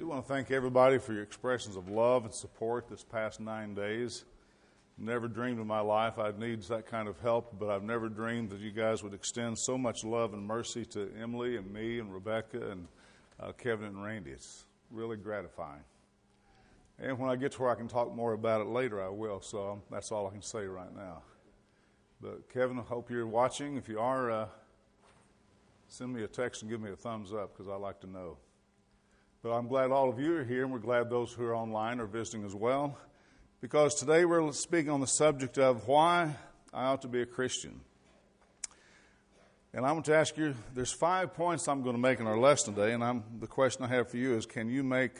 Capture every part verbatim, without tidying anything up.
do want to thank everybody for your expressions of love and support this past nine days. Never dreamed in my life I'd need that kind of help, but I've never dreamed that you guys would extend so much love and mercy to Emily and me and Rebecca and uh, Kevin and Randy. It's really gratifying. And when I get to where I can talk more about it later, I will. So that's all I can say right now. But Kevin, I hope you're watching. If you are, uh, send me a text and give me a thumbs up because I like to know. But I'm glad all of you are here, and we're glad those who are online are visiting as well, because today we're speaking on the subject of why I ought to be a Christian. And I want to ask you, there's five points I'm going to make in our lesson today, and I'm, the question I have for you is, can you make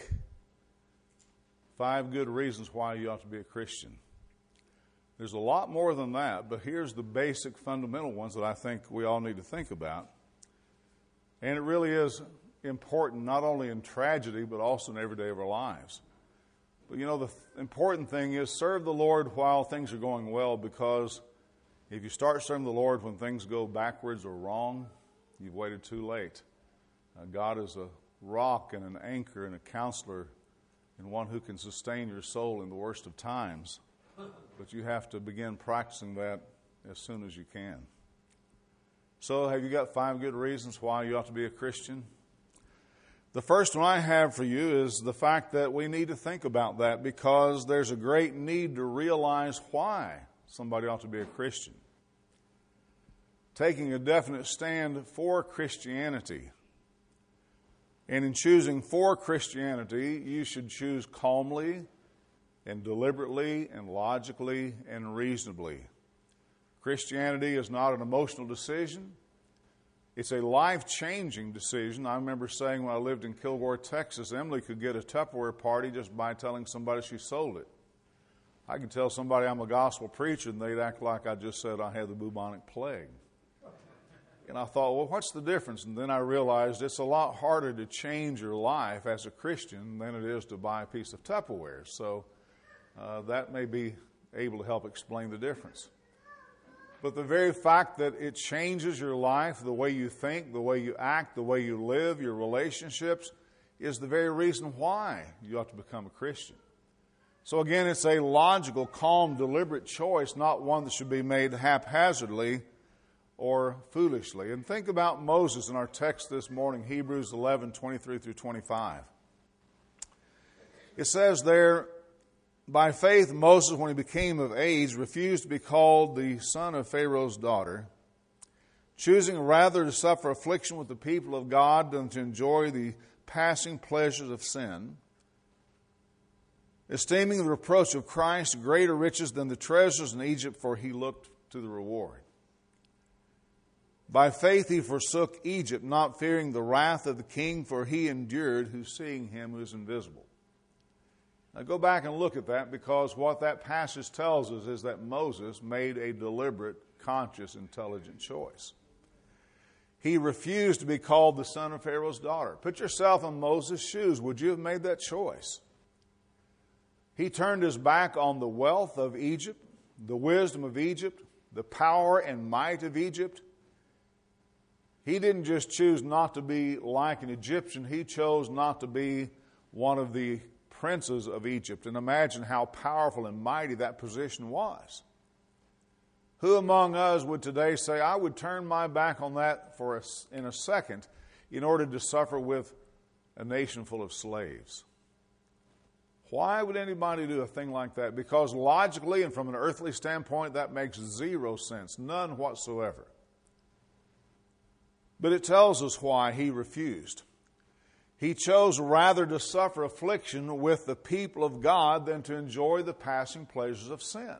five good reasons why you ought to be a Christian? There's a lot more than that, but here's the basic fundamental ones that I think we all need to think about. And it really is important not only in tragedy, but also in every day of our lives. But you know, the th- important thing is serve the Lord while things are going well, because if you start serving the Lord when things go backwards or wrong, you've waited too late. Uh, God is a rock and an anchor and a counselor and one who can sustain your soul in the worst of times. But you have to begin practicing that as soon as you can. So have you got five good reasons why you ought to be a Christian? The first one I have for you is the fact that we need to think about that, because there's a great need to realize why somebody ought to be a Christian. Taking a definite stand for Christianity. And in choosing for Christianity, you should choose calmly and deliberately and logically and reasonably. Christianity is not an emotional decision. It's a life-changing decision. I remember saying when I lived in Kilgore, Texas, Emily could get a Tupperware party just by telling somebody she sold it. I could tell somebody I'm a gospel preacher, and they'd act like I just said I had the bubonic plague. And I thought, well, what's the difference? And then I realized it's a lot harder to change your life as a Christian than it is to buy a piece of Tupperware. So uh, that may be able to help explain the difference. But the very fact that it changes your life, the way you think, the way you act, the way you live, your relationships, is the very reason why you ought to become a Christian. So again, it's a logical, calm, deliberate choice, not one that should be made haphazardly or foolishly. And think about Moses in our text this morning, Hebrews eleven, twenty-three through twenty-five. It says there, by faith, Moses, when he became of age, refused to be called the son of Pharaoh's daughter, choosing rather to suffer affliction with the people of God than to enjoy the passing pleasures of sin, esteeming the reproach of Christ greater riches than the treasures in Egypt, for he looked to the reward. By faith he forsook Egypt, not fearing the wrath of the king, for he endured, who seeing him who is invisible. Now go back and look at that, because what that passage tells us is that Moses made a deliberate, conscious, intelligent choice. He refused to be called the son of Pharaoh's daughter. Put yourself in Moses' shoes. Would you have made that choice? He turned his back on the wealth of Egypt, the wisdom of Egypt, the power and might of Egypt. He didn't just choose not to be like an Egyptian. He chose not to be one of the princes of Egypt. And imagine how powerful and mighty that position was. Who among us would today say, I would turn my back on that for a, in a second in order to suffer with a nation full of slaves? Why would anybody do a thing like that? Because logically and from an earthly standpoint, that makes zero sense, none whatsoever. But it tells us why he refused. He chose rather to suffer affliction with the people of God than to enjoy the passing pleasures of sin.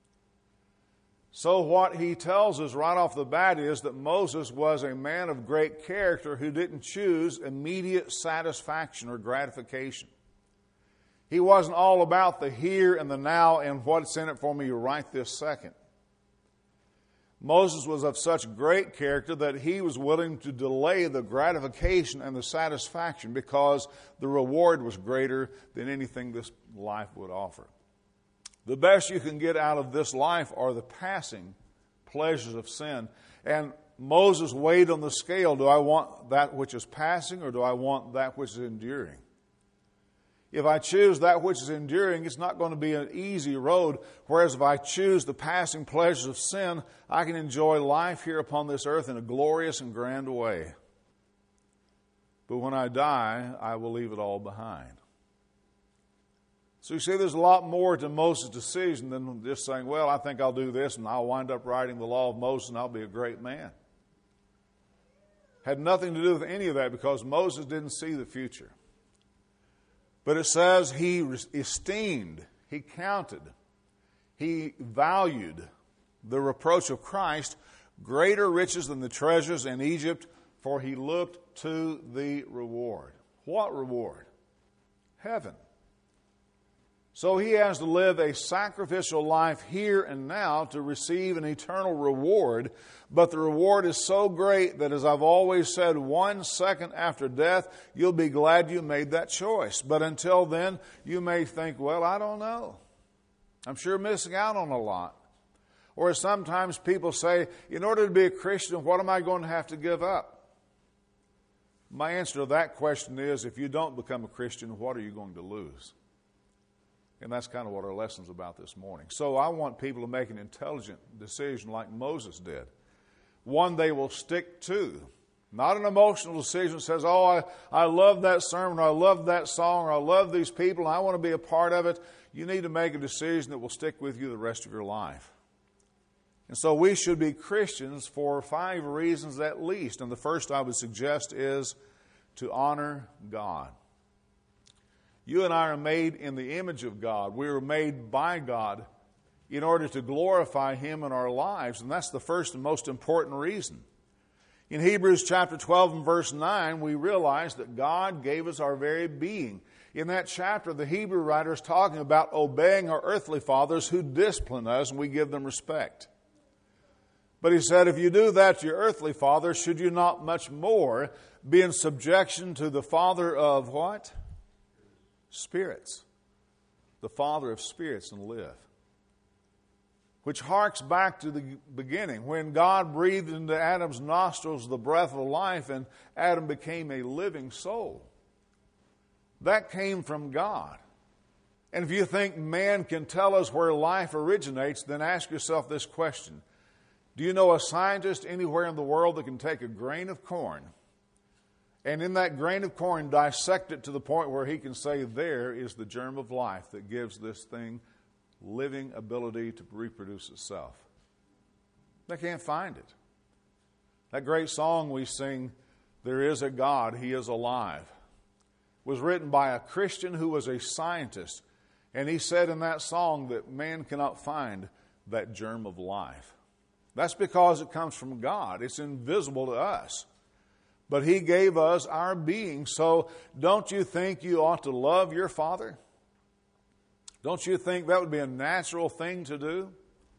So what he tells us right off the bat is that Moses was a man of great character who didn't choose immediate satisfaction or gratification. He wasn't all about the here and the now and what's in it for me right this second. Moses was of such great character that he was willing to delay the gratification and the satisfaction because the reward was greater than anything this life would offer. The best you can get out of this life are the passing pleasures of sin. And Moses weighed on the scale, do I want that which is passing or do I want that which is enduring? If I choose that which is enduring, it's not going to be an easy road. Whereas if I choose the passing pleasures of sin, I can enjoy life here upon this earth in a glorious and grand way. But when I die, I will leave it all behind. So you see, there's a lot more to Moses' decision than just saying, well, I think I'll do this and I'll wind up writing the law of Moses and I'll be a great man. Had nothing to do with any of that because Moses didn't see the future. But it says he esteemed, he counted, he valued the reproach of Christ greater riches than the treasures in Egypt, for he looked to the reward. What reward? Heaven. So he has to live a sacrificial life here and now to receive an eternal reward. But the reward is so great that, as I've always said, one second after death, you'll be glad you made that choice. But until then, you may think, well, I don't know. I'm sure missing out on a lot. Or sometimes people say, in order to be a Christian, what am I going to have to give up? My answer to that question is, if you don't become a Christian, what are you going to lose? And that's kind of what our lesson's about this morning. So I want people to make an intelligent decision like Moses did. One they will stick to. Not an emotional decision that says, oh, I, I love that sermon, or I love that song, or I love these people, and I want to be a part of it. You need to make a decision that will stick with you the rest of your life. And so we should be Christians for five reasons at least. And the first I would suggest is to honor God. You and I are made in the image of God. We were made by God in order to glorify Him in our lives. And that's the first and most important reason. In Hebrews chapter twelve and verse nine, we realize that God gave us our very being. In that chapter, the Hebrew writer is talking about obeying our earthly fathers who discipline us, and we give them respect. But he said, if you do that to your earthly father, should you not much more be in subjection to the Father of what? Spirits. The Father of spirits, and live. Which harks back to the beginning, when God breathed into Adam's nostrils the breath of life, and Adam became a living soul. That came from God. And if you think man can tell us where life originates, then ask yourself this question. Do you know a scientist anywhere in the world that can take a grain of corn and in that grain of corn dissect it to the point where he can say there is the germ of life that gives this thing living ability to reproduce itself? They can't find it. That great song we sing, There Is a God, He is Alive, was written by a Christian who was a scientist. And he said in that song that man cannot find that germ of life. That's because it comes from God. It's invisible to us. But He gave us our being. So don't you think you ought to love your Father? Don't you think that would be a natural thing to do?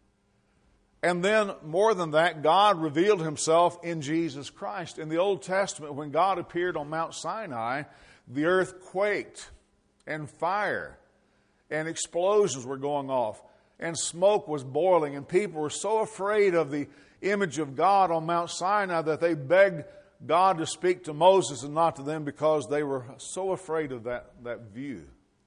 And then, more than that, God revealed Himself in Jesus Christ. In the Old Testament, when God appeared on Mount Sinai, the earth quaked, and fire and explosions were going off, and smoke was boiling, and people were so afraid of the image of God on Mount Sinai that they begged God to speak to Moses and not to them because they were so afraid of that, that view.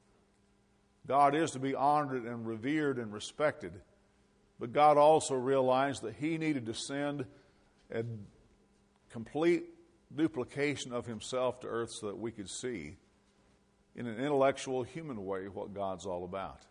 God is to be honored and revered and respected, but God also realized that He needed to send a complete duplication of Himself to earth so that we could see in an intellectual, human way what God's all about.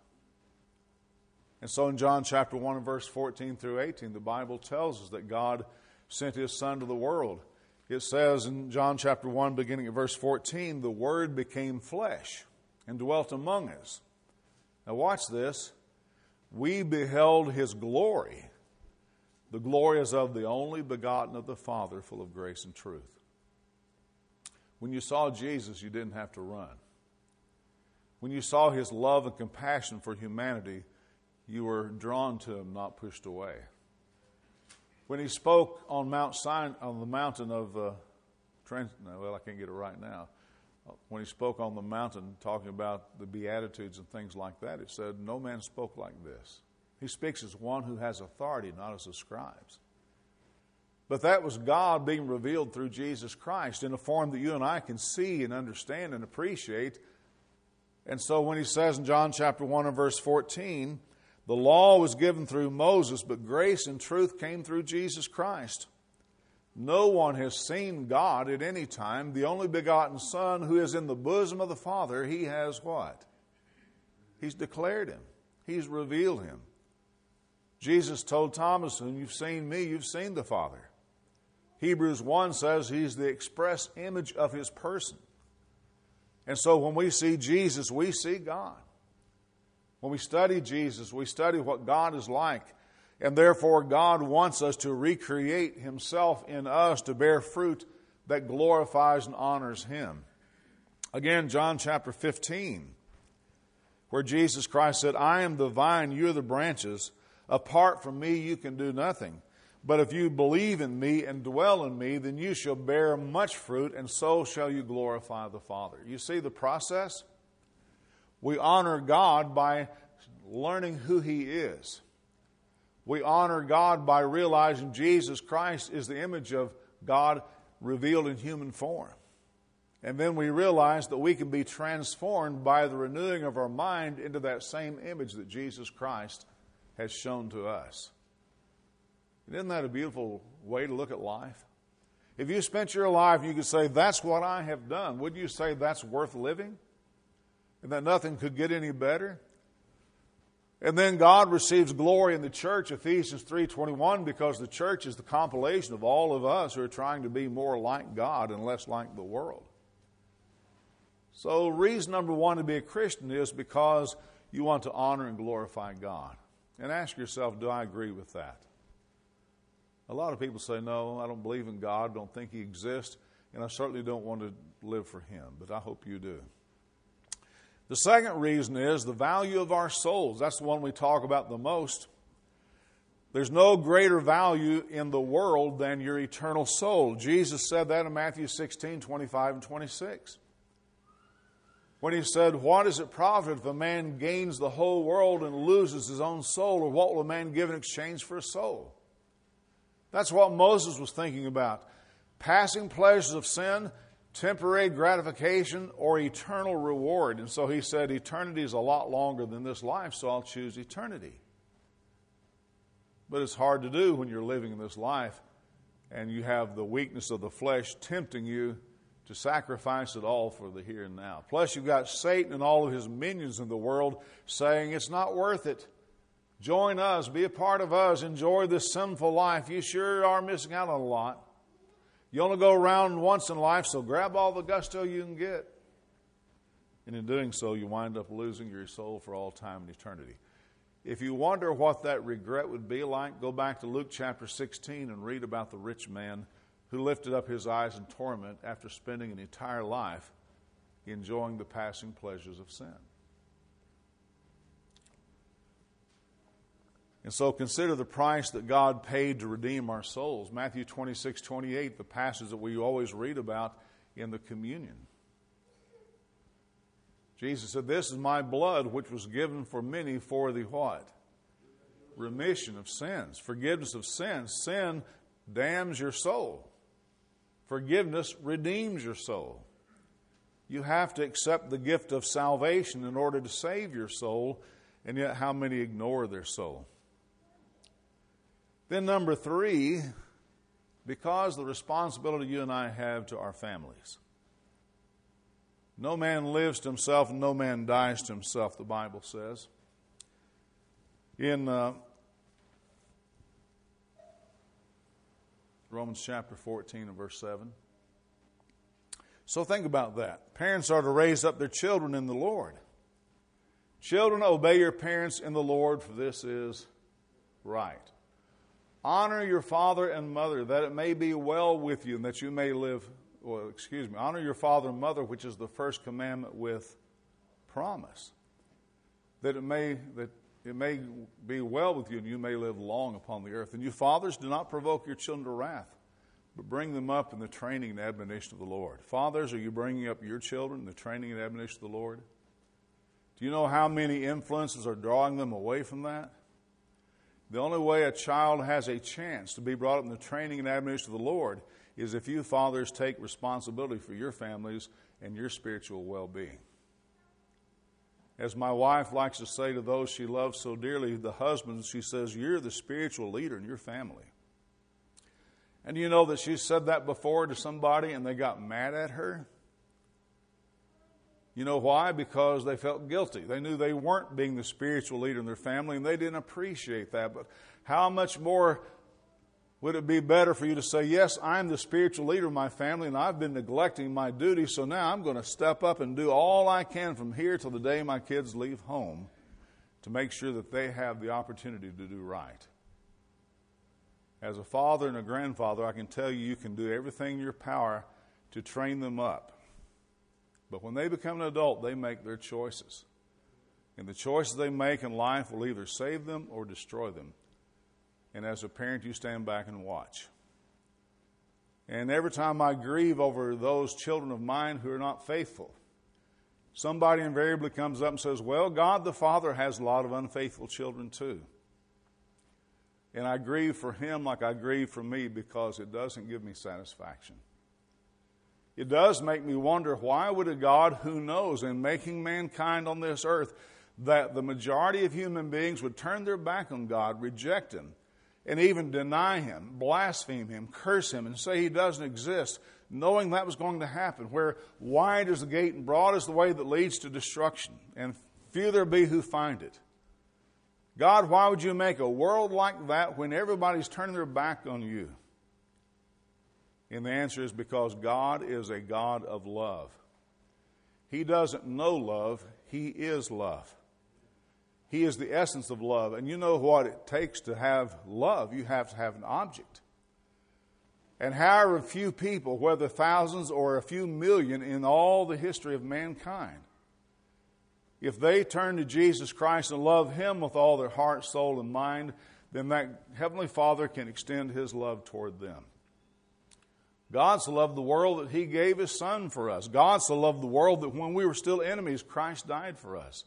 And so in John chapter one and verse fourteen through eighteen, the Bible tells us that God sent His Son to the world. It says in John chapter one, beginning at verse fourteen, the Word became flesh and dwelt among us. Now watch this. We beheld His glory. The glory is of the only begotten of the Father, full of grace and truth. When you saw Jesus, you didn't have to run. When you saw His love and compassion for humanity, you were drawn to Him, not pushed away. When He spoke on Mount Sinai, on the mountain of, uh, Trans- no, well, I can't get it right now. When He spoke on the mountain, talking about the Beatitudes and things like that, it said, no man spoke like this. He speaks as one who has authority, not as the scribes. But that was God being revealed through Jesus Christ in a form that you and I can see and understand and appreciate. And so when he says in John chapter one and verse fourteen, the law was given through Moses, but grace and truth came through Jesus Christ. No one has seen God at any time. The only begotten Son who is in the bosom of the Father, he has what? He's declared him. He's revealed him. Jesus told Thomas, when you've seen me, you've seen the Father. Hebrews one says he's the express image of his person. And so when we see Jesus, we see God. When we study Jesus, we study what God is like. And therefore, God wants us to recreate himself in us to bear fruit that glorifies and honors him. Again, John chapter fifteen, where Jesus Christ said, I am the vine, you are the branches. Apart from me, you can do nothing. But if you believe in me and dwell in me, then you shall bear much fruit, and so shall you glorify the Father. You see the process? We honor God by learning who he is. We honor God by realizing Jesus Christ is the image of God revealed in human form. And then we realize that we can be transformed by the renewing of our mind into that same image that Jesus Christ has shown to us. Isn't that a beautiful way to look at life? If you spent your life, you could say, that's what I have done. Would you say that's worth living? And that nothing could get any better? And then God receives glory in the church, Ephesians three twenty-one, because the church is the compilation of all of us who are trying to be more like God and less like the world. So reason number one to be a Christian is because you want to honor and glorify God. And ask yourself, do I agree with that? A lot of people say, no, I don't believe in God, don't think he exists, and I certainly don't want to live for him, but I hope you do. The second reason is the value of our souls. That's the one we talk about the most. There's no greater value in the world than your eternal soul. Jesus said that in Matthew sixteen, twenty-five and twenty-six. When he said, what does it profit if a man gains the whole world and loses his own soul? Or what will a man give in exchange for a soul? That's what Moses was thinking about. Passing pleasures of sin, temporary gratification, or eternal reward. And so he said, eternity is a lot longer than this life, so I'll choose eternity. But it's hard to do when you're living in this life and you have the weakness of the flesh tempting you to sacrifice it all for the here and now. Plus you've got Satan and all of his minions in the world saying it's not worth it. Join us, be a part of us, enjoy this sinful life. You sure are missing out on a lot. You only go around once in life, so grab all the gusto you can get. And in doing so, you wind up losing your soul for all time and eternity. If you wonder what that regret would be like, go back to Luke chapter sixteen and read about the rich man who lifted up his eyes in torment after spending an entire life enjoying the passing pleasures of sin. And so consider the price that God paid to redeem our souls. Matthew twenty-six, twenty-eight, the passage that we always read about in the communion. Jesus said, this is my blood which was given for many for the what? Remission of sins. Forgiveness of sins. Sin damns your soul. Forgiveness redeems your soul. You have to accept the gift of salvation in order to save your soul, and yet how many ignore their soul? Then number three, because the responsibility you and I have to our families. No man lives to himself and no man dies to himself, the Bible says. In uh, Romans chapter fourteen and verse seven. So think about that. Parents are to raise up their children in the Lord. Children, obey your parents in the Lord, for this is right. Honor your father and mother, that it may be well with you, and that you may live, well, excuse me, honor your father and mother, which is the first commandment with promise, that it may that it may be well with you, and you may live long upon the earth. And you fathers, do not provoke your children to wrath, but bring them up in the training and admonition of the Lord. Fathers, are you bringing up your children in the training and admonition of the Lord? Do you know how many influences are drawing them away from that? The only way a child has a chance to be brought up in the training and admonition of the Lord is if you fathers take responsibility for your families and your spiritual well-being. As my wife likes to say to those she loves so dearly, the husbands, she says, you're the spiritual leader in your family. And you know that she said that before to somebody and they got mad at her? You know why? Because they felt guilty. They knew they weren't being the spiritual leader in their family and they didn't appreciate that. But how much more would it be better for you to say, yes, I'm the spiritual leader of my family and I've been neglecting my duty, so now I'm going to step up and do all I can from here till the day my kids leave home to make sure that they have the opportunity to do right. As a father and a grandfather, I can tell you, you can do everything in your power to train them up. But when they become an adult, they make their choices. And the choices they make in life will either save them or destroy them. And as a parent, you stand back and watch. And every time I grieve over those children of mine who are not faithful, somebody invariably comes up and says, well, God the Father has a lot of unfaithful children too. And I grieve for him like I grieve for me because it doesn't give me satisfaction. It does make me wonder, why would a God who knows in making mankind on this earth that the majority of human beings would turn their back on God, reject him, and even deny him, blaspheme him, curse him, and say he doesn't exist, knowing that was going to happen, where wide is the gate and broad is the way that leads to destruction, and few there be who find it. God, why would you make a world like that when everybody's turning their back on you? And the answer is because God is a God of love. He doesn't know love, he is love. He is the essence of love. And you know what it takes to have love. You have to have an object. And however few people, whether thousands or a few million in all the history of mankind, if they turn to Jesus Christ and love him with all their heart, soul, and mind, then that Heavenly Father can extend his love toward them. God so loved the world that he gave his Son for us. God so loved the world that when we were still enemies, Christ died for us.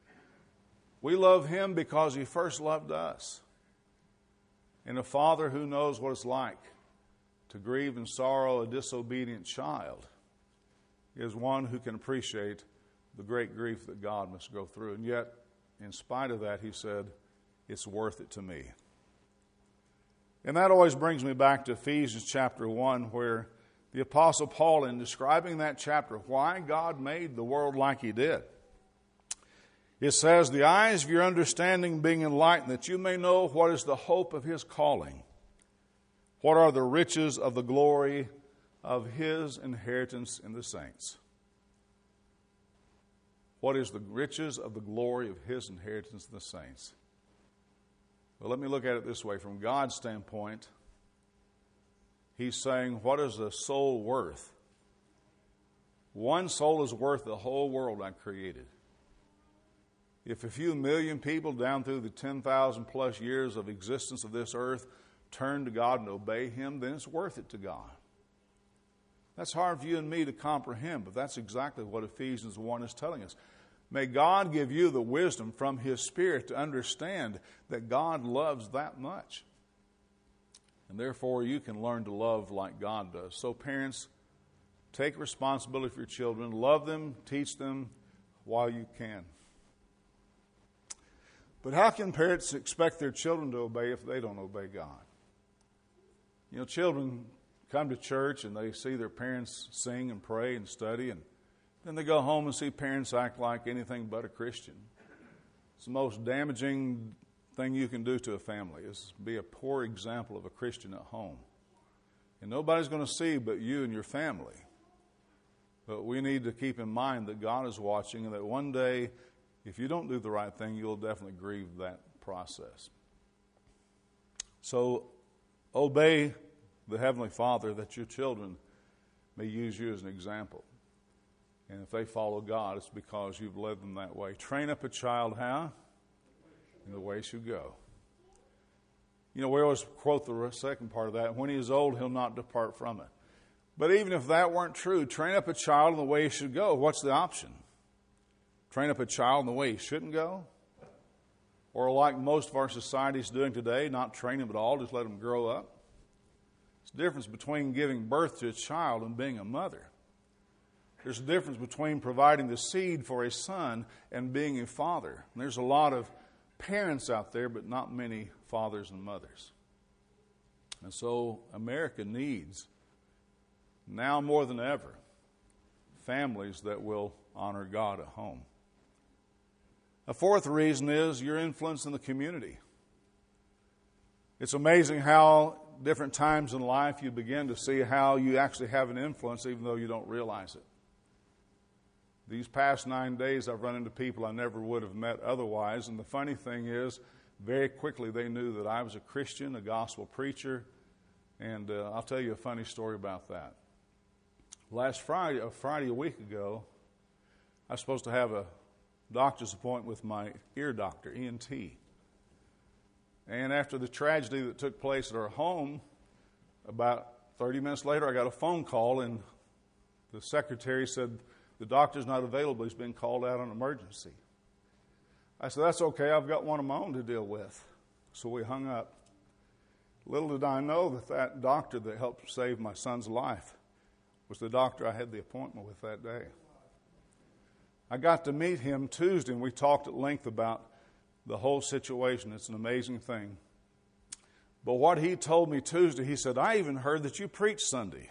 We love him because he first loved us. And a father who knows what it's like to grieve and sorrow a disobedient child is one who can appreciate the great grief that God must go through. And yet, in spite of that, he said, it's worth it to me. And that always brings me back to Ephesians chapter one, where the Apostle Paul, in describing that chapter, why God made the world like he did, it says, the eyes of your understanding being enlightened, that you may know what is the hope of his calling, what are the riches of the glory of his inheritance in the saints. What is the riches of the glory of his inheritance in the saints? Well, let me look at it this way. From God's standpoint, he's saying, what is a soul worth? One soul is worth the whole world I created. If a few million people down through the ten thousand plus years of existence of this earth turn to God and obey him, then it's worth it to God. That's hard for you and me to comprehend, but that's exactly what Ephesians one is telling us. May God give you the wisdom from his Spirit to understand that God loves that much. And therefore you can learn to love like God does. So parents, take responsibility for your children. Love them, teach them while you can. But how can parents expect their children to obey if they don't obey God? You know, children come to church and they see their parents sing and pray and study, and then they go home and see parents act like anything but a Christian. It's the most damaging thing you can do to a family is be a poor example of a Christian at home. And nobody's going to see but you and your family. But we need to keep in mind that God is watching and that one day, if you don't do the right thing, you'll definitely grieve that process. So obey the Heavenly Father that your children may use you as an example. And if they follow God, it's because you've led them that way. Train up a child how? In the way he should go. You know, we always quote the second part of that. When he is old, he'll not depart from it. But even if that weren't true, train up a child in the way he should go. What's the option? Train up a child in the way he shouldn't go? Or like most of our society is doing today, not train him at all, just let him grow up? It's the difference between giving birth to a child and being a mother. There's a difference between providing the seed for a son and being a father. And there's a lot of parents out there, but not many fathers and mothers. And so America needs, now more than ever, families that will honor God at home. A fourth reason is your influence in the community. It's amazing how different times in life you begin to see how you actually have an influence even though you don't realize it. These past nine days I've run into people I never would have met otherwise, and the funny thing is, very quickly they knew that I was a Christian, a gospel preacher, and uh, I'll tell you a funny story about that. Last Friday, a Friday a week ago, I was supposed to have a doctor's appointment with my ear doctor, E N T. And after the tragedy that took place at our home, about thirty minutes later I got a phone call, and the secretary said, the doctor's not available, he's been called out on emergency. I said, that's okay, I've got one of my own to deal with. So we hung up. Little did I know that that doctor that helped save my son's life was the doctor I had the appointment with that day. I got to meet him Tuesday, and we talked at length about the whole situation. It's an amazing thing. But what he told me Tuesday, he said, I even heard that you preach Sunday.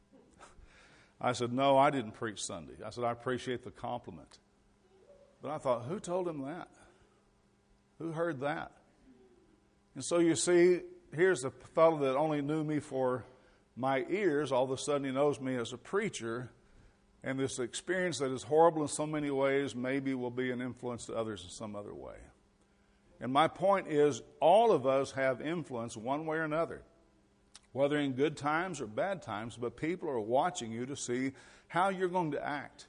I said, no, I didn't preach Sunday. I said, I appreciate the compliment. But I thought, who told him that? Who heard that? And so you see, here's a fellow that only knew me for my ears. All of a sudden he knows me as a preacher. And this experience that is horrible in so many ways maybe will be an influence to others in some other way. And my point is, all of us have influence one way or another, whether in good times or bad times, but people are watching you to see how you're going to act.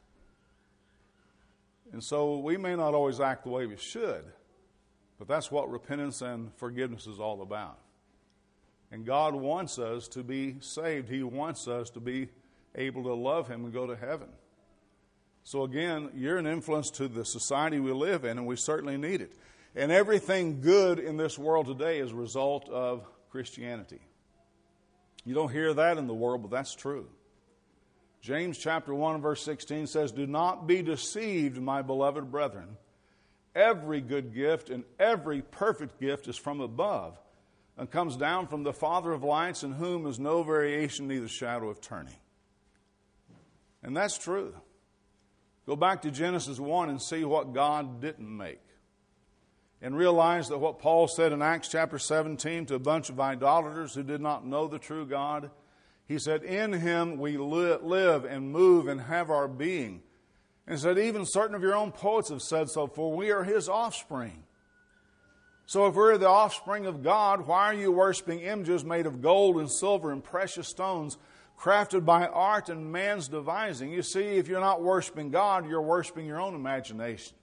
And so we may not always act the way we should, but that's what repentance and forgiveness is all about. And God wants us to be saved. He wants us to be able to love Him and go to heaven. So again, you're an influence to the society we live in, and we certainly need it. And everything good in this world today is a result of Christianity. You don't hear that in the world, but that's true. James chapter one, verse sixteen says, do not be deceived, my beloved brethren. Every good gift and every perfect gift is from above and comes down from the Father of lights, in whom is no variation, neither shadow of turning. And that's true. Go back to Genesis one and see what God didn't make. And realize that what Paul said in Acts chapter seventeen to a bunch of idolaters who did not know the true God, he said, in Him we live and move and have our being. And said, even certain of your own poets have said so, for we are His offspring. So if we're the offspring of God, why are you worshiping images made of gold and silver and precious stones, crafted by art and man's devising? You see, if you're not worshiping God, you're worshiping your own imagination.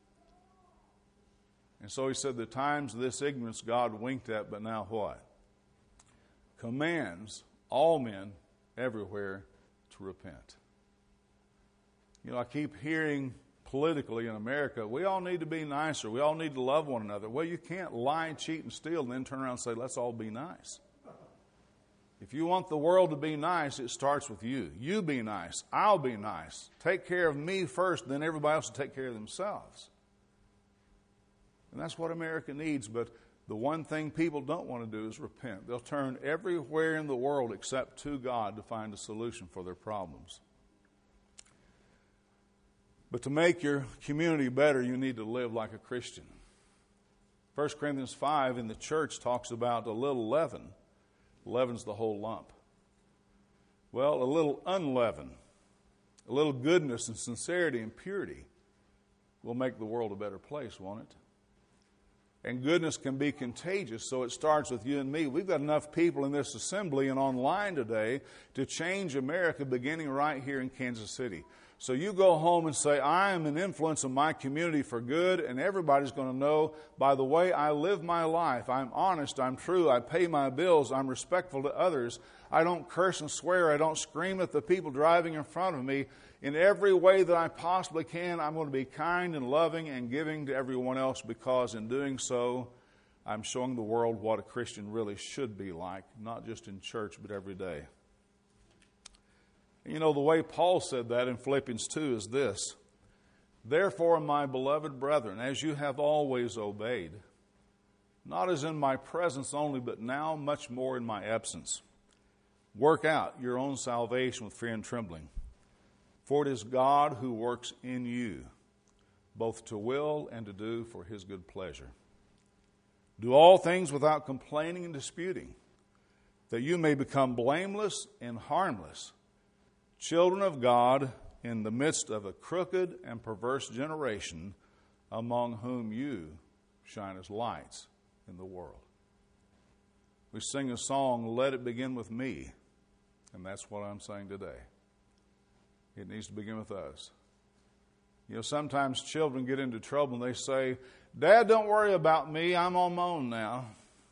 And so he said, the times of this ignorance God winked at, but now what? Commands all men everywhere to repent. You know, I keep hearing politically in America, we all need to be nicer. We all need to love one another. Well, you can't lie, cheat, and steal and then turn around and say, let's all be nice. If you want the world to be nice, it starts with you. You be nice. I'll be nice. Take care of me first, then everybody else will take care of themselves. And that's what America needs, but the one thing people don't want to do is repent. They'll turn everywhere in the world except to God to find a solution for their problems. But to make your community better, you need to live like a Christian. First Corinthians five in the church talks about a little leaven. Leaven's the whole lump. Well, a little unleavened, a little goodness and sincerity and purity will make the world a better place, won't it? And goodness can be contagious, so it starts with you and me. We've got enough people in this assembly and online today to change America, beginning right here in Kansas City. So you go home and say, I am an influence in my community for good, and everybody's going to know by the way I live my life. I'm honest, I'm true, I pay my bills, I'm respectful to others. I don't curse and swear, I don't scream at the people driving in front of me. In every way that I possibly can, I'm going to be kind and loving and giving to everyone else, because in doing so, I'm showing the world what a Christian really should be like, not just in church, but every day. You know, the way Paul said that in Philippians two is this: "Therefore, my beloved brethren, as you have always obeyed, not as in my presence only, but now much more in my absence, work out your own salvation with fear and trembling. For it is God who works in you, both to will and to do for his good pleasure. Do all things without complaining and disputing, that you may become blameless and harmless, children of God in the midst of a crooked and perverse generation, among whom you shine as lights in the world." We sing a song, "Let It Begin With Me," and that's what I'm saying today. It needs to begin with us. You know, sometimes children get into trouble and they say, "Dad, don't worry about me. I'm on my own now."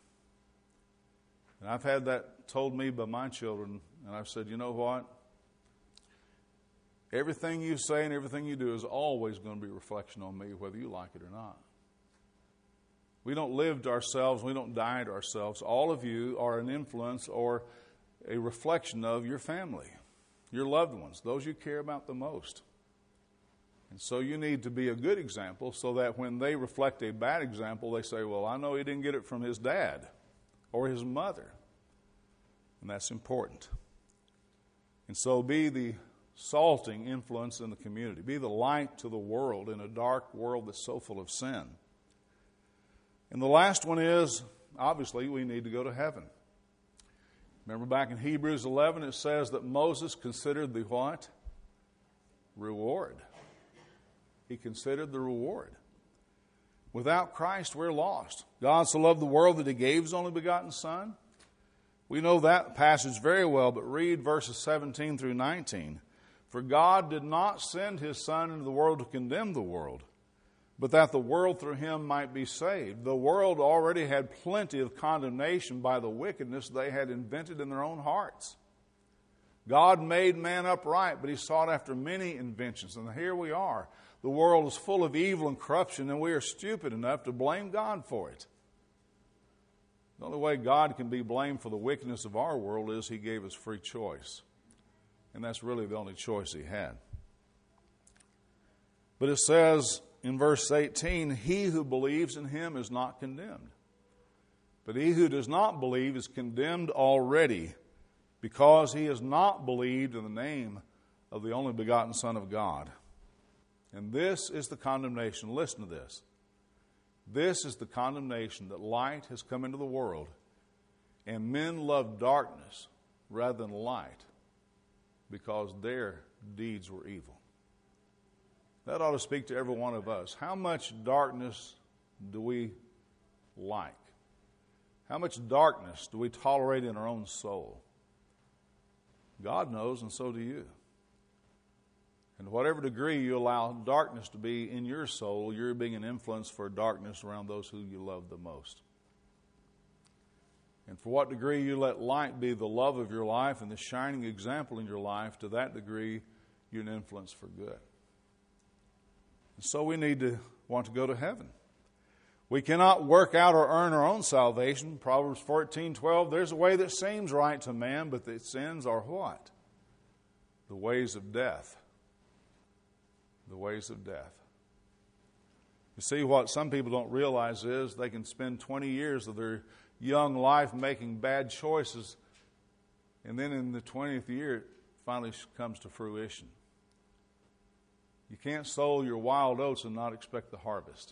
And I've had that told me by my children, and I've said, you know what? Everything you say and everything you do is always going to be a reflection on me, whether you like it or not. We don't live to ourselves. We don't die to ourselves. All of you are an influence or a reflection of your family, your loved ones, those you care about the most. And so you need to be a good example so that when they reflect a bad example, they say, well, I know he didn't get it from his dad or his mother. And that's important. And so be the salting influence in the community. Be the light to the world in a dark world that's so full of sin. And the last one is, obviously, we need to go to heaven. Remember back in Hebrews eleven, it says that Moses considered the what? Reward. He considered the reward. Without Christ, we're lost. God so loved the world that he gave his only begotten Son. We know that passage very well, but read verses seventeen through nineteen. For God did not send his Son into the world to condemn the world, but that the world through him might be saved. The world already had plenty of condemnation by the wickedness they had invented in their own hearts. God made man upright, but he sought after many inventions. And here we are. The world is full of evil and corruption, and we are stupid enough to blame God for it. The only way God can be blamed for the wickedness of our world is he gave us free choice. And that's really the only choice he had. But it says in verse eighteen, he who believes in him is not condemned. But he who does not believe is condemned already, because he has not believed in the name of the only begotten Son of God. And this is the condemnation. Listen to this. This is the condemnation, that light has come into the world, and men love darkness rather than light, because their deeds were evil. That ought to speak to every one of us. How much darkness do we like? How much darkness do we tolerate in our own soul? God knows, and so do you. And to whatever degree you allow darkness to be in your soul, you're being an influence for darkness around those who you love the most. And for what degree you let light be the love of your life and the shining example in your life, to that degree you're an influence for good. And so we need to want to go to heaven. We cannot work out or earn our own salvation. Proverbs fourteen twelve, there's a way that seems right to man, but its ends are what? The ways of death. The ways of death. You see, what some people don't realize is they can spend twenty years of their young life making bad choices, and then in the twentieth year it finally comes to fruition. You can't sow your wild oats and not expect the harvest.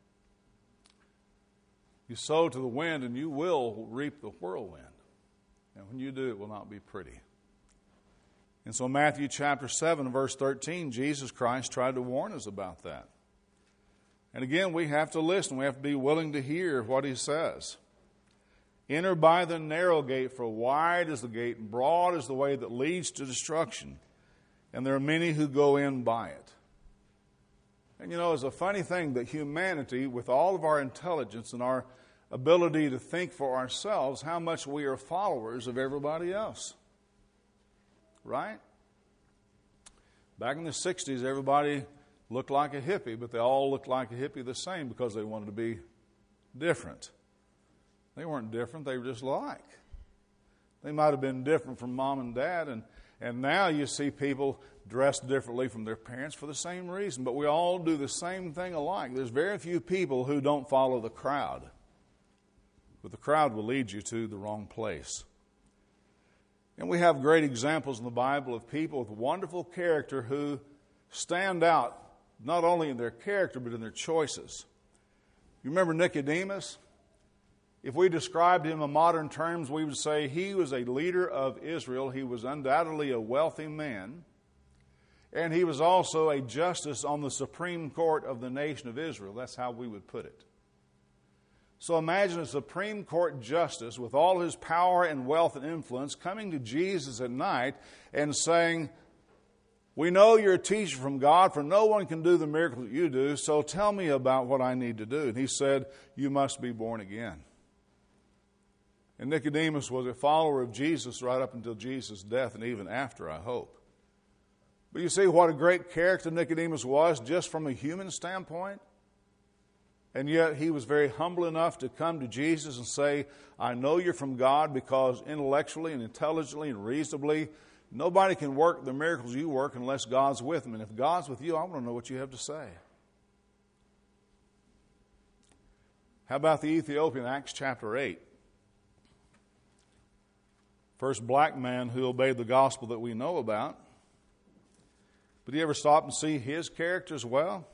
You sow to the wind and you will reap the whirlwind. And when you do, it will not be pretty. And so Matthew chapter seven, verse thirteen, Jesus Christ tried to warn us about that. And again, we have to listen. We have to be willing to hear what he says. Enter by the narrow gate, for wide is the gate and broad is the way that leads to destruction, and there are many who go in by it. And you know, it's a funny thing that humanity, with all of our intelligence and our ability to think for ourselves, how much we are followers of everybody else. Right? Back in the sixties, everybody looked like a hippie, but they all looked like a hippie the same because they wanted to be different. They weren't different, they were just alike. They might have been different from mom and dad, and And now you see people dressed differently from their parents for the same reason. But we all do the same thing alike. There's very few people who don't follow the crowd. But the crowd will lead you to the wrong place. And we have great examples in the Bible of people with wonderful character who stand out not only in their character but in their choices. You remember Nicodemus? If we described him in modern terms, we would say he was a leader of Israel. He was undoubtedly a wealthy man. And he was also a justice on the Supreme Court of the nation of Israel. That's how we would put it. So imagine a Supreme Court justice with all his power and wealth and influence coming to Jesus at night and saying, "We know you're a teacher from God, for no one can do the miracles that you do, so tell me about what I need to do." And he said, "You must be born again." And Nicodemus was a follower of Jesus right up until Jesus' death and even after, I hope. But you see what a great character Nicodemus was just from a human standpoint? And yet he was very humble enough to come to Jesus and say, "I know you're from God because intellectually and intelligently and reasonably, nobody can work the miracles you work unless God's with them. And if God's with you, I want to know what you have to say." How about the Ethiopian, Acts chapter eight? First black man who obeyed the gospel that we know about. But do you ever stop and see his character as well?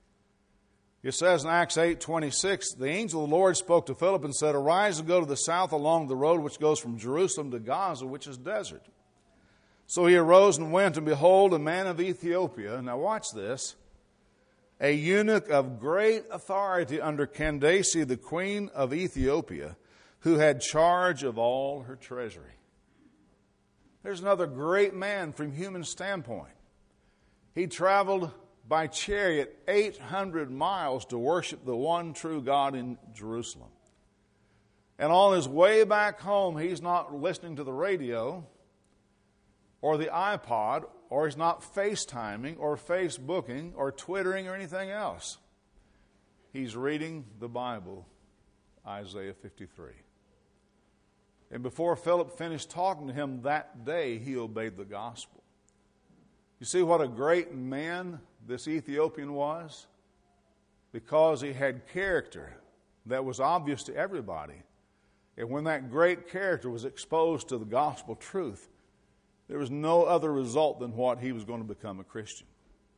It says in Acts eight twenty-six, "The angel of the Lord spoke to Philip and said, 'Arise and go to the south along the road which goes from Jerusalem to Gaza, which is desert.' So he arose and went, and behold, a man of Ethiopia," now watch this, "a eunuch of great authority under Candace, the queen of Ethiopia, who had charge of all her treasury." There's another great man from human standpoint. He traveled by chariot eight hundred miles to worship the one true God in Jerusalem. And on his way back home, he's not listening to the radio or the iPod, or he's not FaceTiming or Facebooking or Twittering or anything else. He's reading the Bible, Isaiah fifty-three. And before Philip finished talking to him that day, he obeyed the gospel. You see what a great man this Ethiopian was? Because he had character that was obvious to everybody. And when that great character was exposed to the gospel truth, there was no other result than what he was going to become a Christian.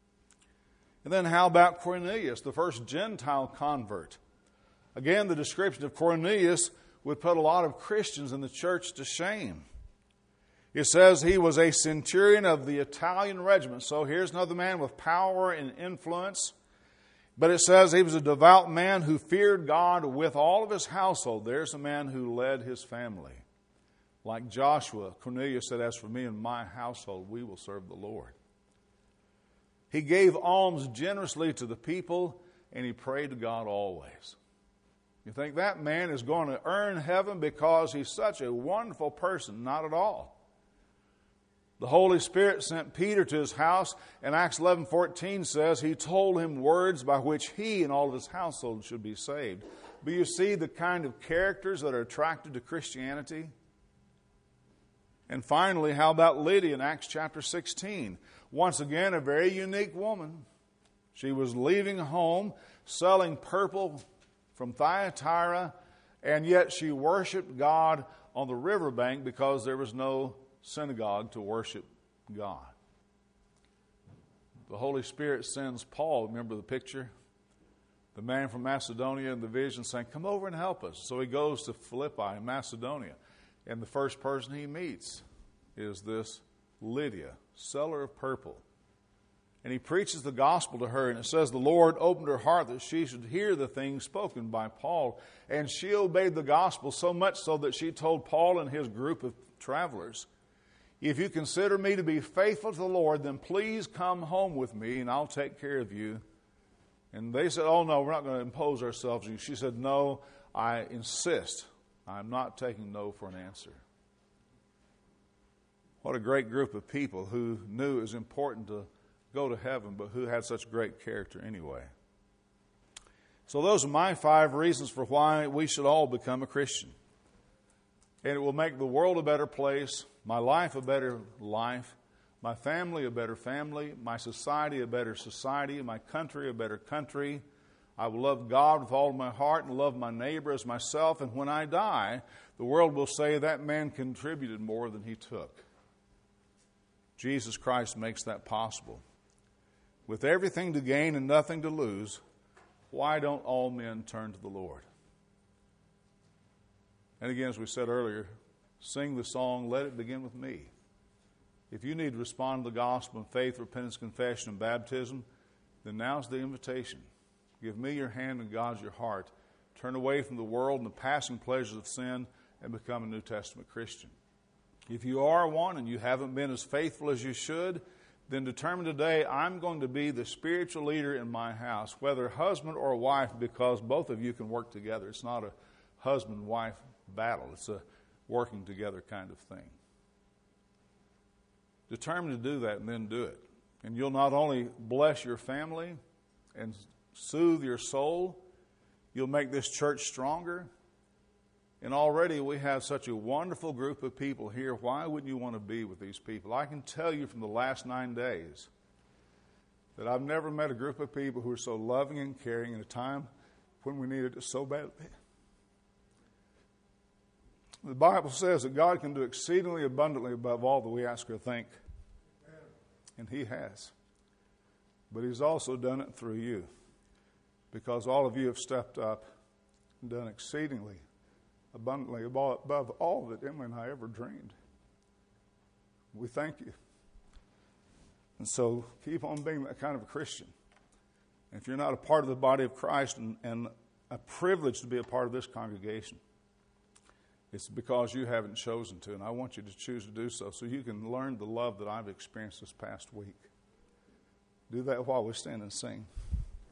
And then how about Cornelius, the first Gentile convert? Again, the description of Cornelius would put a lot of Christians in the church to shame. It says he was a centurion of the Italian regiment. So here's another man with power and influence. But it says he was a devout man who feared God with all of his household. There's a man who led his family. Like Joshua, Cornelius said, "As for me and my household, we will serve the Lord." He gave alms generously to the people, and he prayed to God always. You think that man is going to earn heaven because he's such a wonderful person? Not at all. The Holy Spirit sent Peter to his house, and Acts eleven fourteen says he told him words by which he and all of his household should be saved. But you see the kind of characters that are attracted to Christianity? And finally, how about Lydia in Acts chapter sixteen? Once again, a very unique woman. She was leaving home, selling purple from Thyatira, and yet she worshiped God on the riverbank because there was no synagogue to worship God. The Holy Spirit sends Paul, remember the picture? The man from Macedonia in the vision saying, "Come over and help us." So he goes to Philippi in Macedonia. And the first person he meets is this Lydia, seller of purple. And he preaches the gospel to her, and it says the Lord opened her heart that she should hear the things spoken by Paul. And she obeyed the gospel so much so that she told Paul and his group of travelers, "If you consider me to be faithful to the Lord, then please come home with me and I'll take care of you." And they said, "Oh no, we're not going to impose ourselves on you." She said, "No, I insist. I'm not taking no for an answer." What a great group of people who knew it was important to go to heaven, but who had such great character anyway. So those are my five reasons for why we should all become a Christian. And it will make the world a better place, my life a better life, my family a better family, my society a better society, my country a better country. I will love God with all of my heart and love my neighbor as myself. And when I die, the world will say that man contributed more than he took. Jesus Christ makes that possible. With everything to gain and nothing to lose, why don't all men turn to the Lord? And again, as we said earlier, sing the song, Let It Begin With Me. If you need to respond to the gospel in faith, repentance, confession, and baptism, then now's the invitation. Give me your hand and God's your heart. Turn away from the world and the passing pleasures of sin and become a New Testament Christian. If you are one and you haven't been as faithful as you should, then determine today, I'm going to be the spiritual leader in my house, whether husband or wife, because both of you can work together. It's not a husband-wife battle. It's a working together kind of thing. Determine to do that and then do it. And you'll not only bless your family and soothe your soul, you'll make this church stronger. And already we have such a wonderful group of people here. Why wouldn't you want to be with these people? I can tell you from the last nine days that I've never met a group of people who are so loving and caring in a time when we needed it so badly. The Bible says that God can do exceedingly abundantly above all that we ask or think. And He has. But He's also done it through you, because all of you have stepped up and done exceedingly abundantly above all that Emily and I ever dreamed. We thank you. And so keep on being that kind of a Christian. And if you're not a part of the body of Christ and, and a privilege to be a part of this congregation, it's because you haven't chosen to, and I want you to choose to do so so you can learn the love that I've experienced this past week. Do that while we stand and sing.